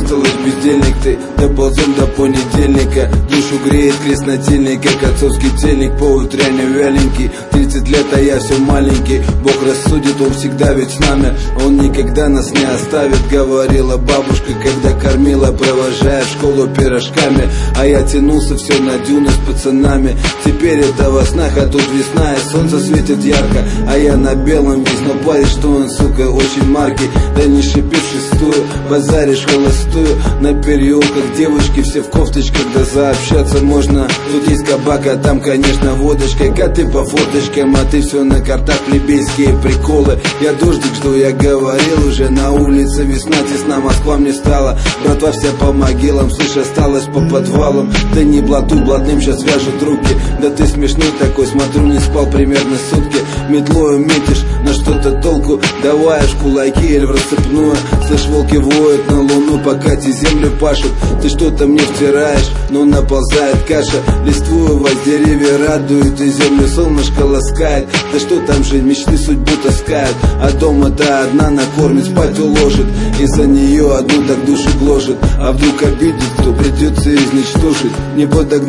бестолочь, бездельник ты. Доползем до понедельника, душу греет крест нательник, как отцовский тельник, по утряне вяленький. 30 лет, а я все маленький. Бог рассудит, он всегда ведь с нами, он никогда нас не оставит, говорила бабушка, когда кормила, провожая в школу пирожками. А я тянулся все на дюны с пацанами. Теперь это во снах, а тут весна, и солнце светит ярко, а я на белом весь, но парень, что он, сука, очень маркий. Да не шипи в шестую, базаришь холостую. На переулках девушки все в кофточках, да заобщаться можно. Тут есть кабак, а там, конечно, водочка. Коты по фоточкам, а ты все на картах, плебейские приколы. Я дождик жду, я говорил уже, на улице весна, тесна, Москва мне стала. Братва вся по могилам, слышь, осталась по подвалам. Да не блату, блатным сейчас вяжут руки. Да ты смешной такой, смотрю, не спал примерно сутки. Метлою метишь, на что-то толку, давай аж кулаки или в рассыпную. Слышь, волки воют на луну, пока те землю пашут. Ты что-то мне втираешь, но наползает каша. Листвую вас деревья радуют, и землю солнышко ласкает. Да что там же, мечты судьбу таскает. А дома-то одна накормит, спать уложит, и за нее одну так душу гложет. А вдруг обидит, кто придется изничтожить. Не подогнать